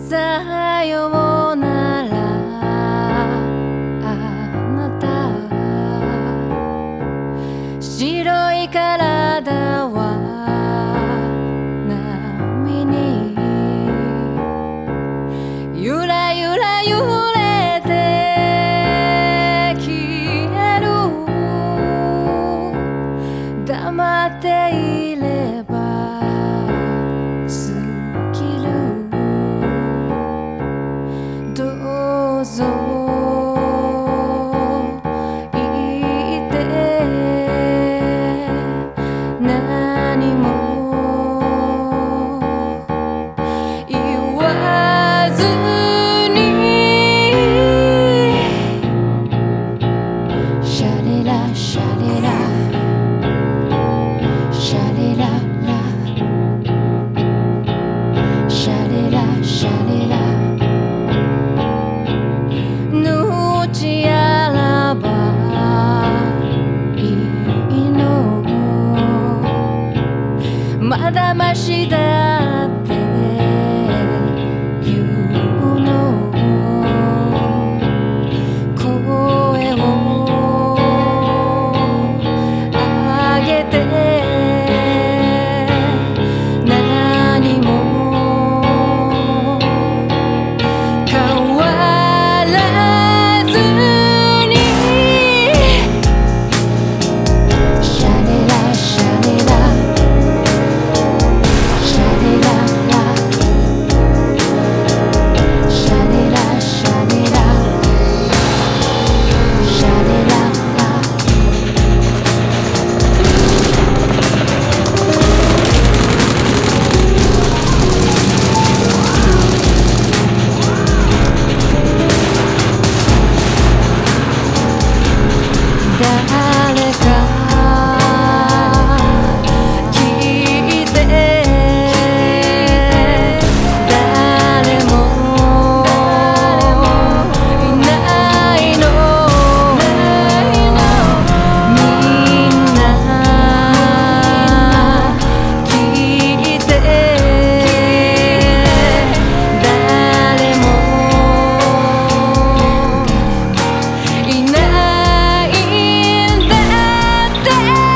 さようならあなた、白い体は波にゆらゆら揺れて消える。黙っていれば過ぎる。どうぞ言って何も言わずにシャレラシャレラシャレララシャレラシャレラぬちやらばいいの。まだましだって言うの。声を上げて何も変わらずにシャレラシャレラシャレララシャレラシャレラシャレララ誰か聞いて誰もいないの。みんな聞いて誰もいないんだって。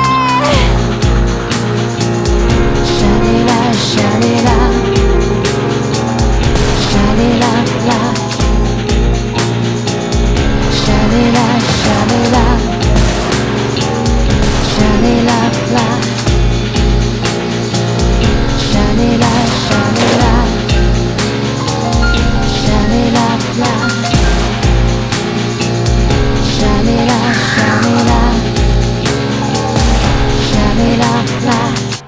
シャレラシャレラシャレララシャレラシャレラシャレララシャレラシャレラシャレララシャレラシャレラシャレララ